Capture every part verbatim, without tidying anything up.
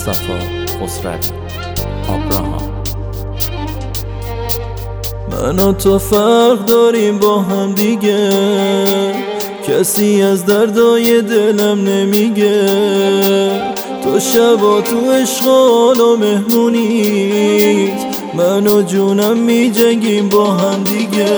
مصطفی خسروی آبراهام. من و تو فرق داریم با هم دیگه، کسی از دردای دلم نمیگه. تو شبا تو عشق و مهمونیت، من و جونم میجنگیم با هم دیگه.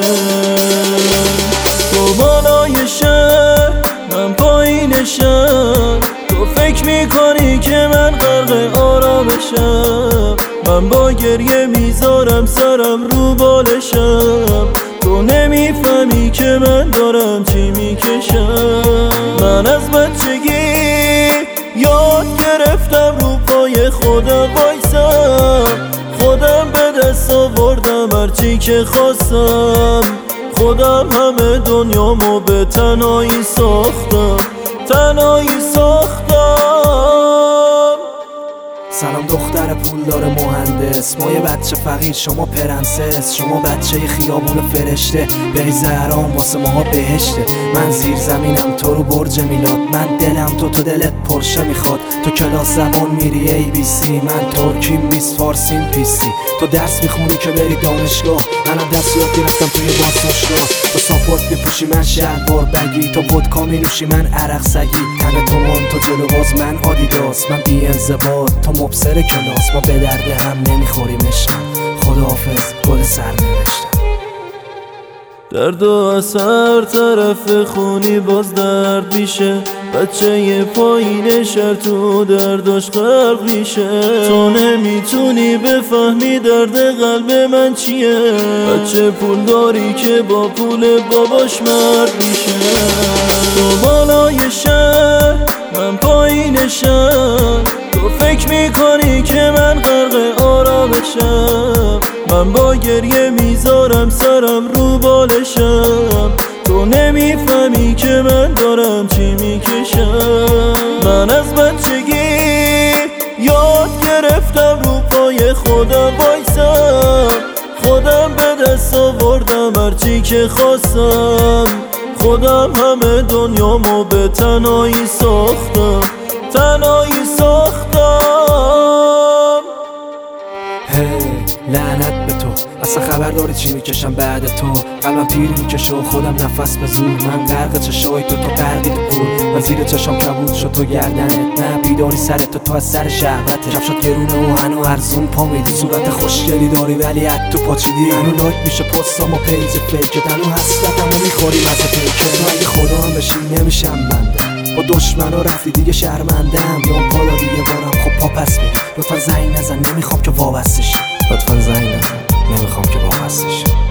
تو بالای شهر من پایین شهر، تو فکر میکنی که من غرق آرامشم. من با گریه میذارم سرم رو بالشم، تو نمیفهمی که من دارم چی میکشم. من از بچگی یاد گرفتم رو پای خودم وایسم، خودم به دست آوردم هرچی که خواستم. خودم همه دنیامو به تنهایی ساختم، تنهایی ساختم. سلام دختر پولدار مهندس، ما یه بچه فقیر شما پرنسس. شما بچه خیابون فرشته، بری زهران واسه ماها بهشته. من زیر زمینم تو رو برج میلاد، من دلم تو تو دلت پرشه میخواد. تو کلاس زبان میری ای بی سی، من ترکیم بیست فارسیم پی سی. تو درس میخونی که بری دانشگاه، منم دست یاد گرفتم توی بازداشتگاه. تو ساپورت میپوشی من شلوار بگی، تو ودکا مینوشی من عرق سگی. تن تو من تو جلو باز من آدیداس، من بی انضباط تو مبصر کلاس. ما به درد هم نمیخوریم عشقم، خداحافظ گل سر نوشتم. درد و از هر طرف خونی باز درد میشه، بچه یه پایین شهر تو درداش غرق میشه. تو نمیتونی بفهمی درد قلب من چیه، بچه پول داری که با پول باباش مرد میشه. تو بالای شهر من پایین شهر، تو فکر میکنی که من غرق آرامشم. من با گریه میذارم سرم رو بالشم، تو نمیفهمی که من دارم چی میکشم. من از بچگی یاد گرفتم رو پای خودم وایسم، خودم به دست آوردم هرچی که خواستم. خودم همه دنیامو به تنهایی ساختم، تنهایی ساختم. هی لعنت به تو، اصلا خبر داری چی میکشم بعد تو. قلبم تیری میکشه و خودم نفس به زور. من غرق چشای تو، تو غرقی تو پول. من زیر چشام کبود شد تو گردنت، نه بیداری سرت تو، تو از سر شهوته. کفشات گرونه و هنو ارزون پا میدی. صورت خوشگلی داری ولی حد تو پاچیدی. هنو لایک میشه پستام و پیج فیکت، هنو حسرتمو میخوری مثل پیکه. تو اگه خدا هم بشی نمیشم بنده، با دشمنا رفتی دیگه شرمندم. یا پالا دیگه بارم خب پا پس می. لطفا زنگ نزن نمیخوام که وابسته شی، لطفا زنگ نزن نمیخوام که وابسته شی.